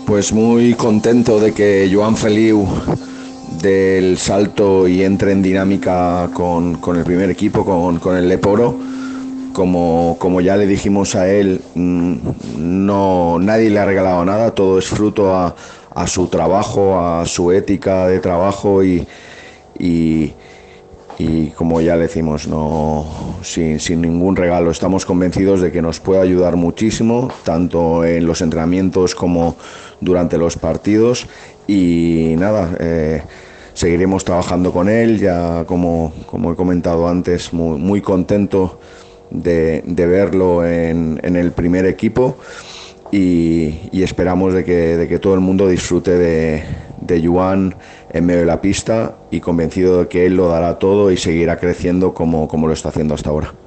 Pues muy contento de que Joan Feliu del salto y entre en dinámica con el primer equipo, con el Leporo. Como ya le dijimos a él, no, nadie le ha regalado nada, todo es fruto a su trabajo, a su ética de trabajo y, y como ya le decimos, no, sin ningún regalo. Estamos convencidos de que nos puede ayudar muchísimo, tanto en los entrenamientos como durante los partidos. Y nada, seguiremos trabajando con él, ya como he comentado antes, muy contento de verlo en el primer equipo. Y esperamos de que todo el mundo disfrute de Joan en medio de la pista y convencido de que él lo dará todo y seguirá creciendo como lo está haciendo hasta ahora.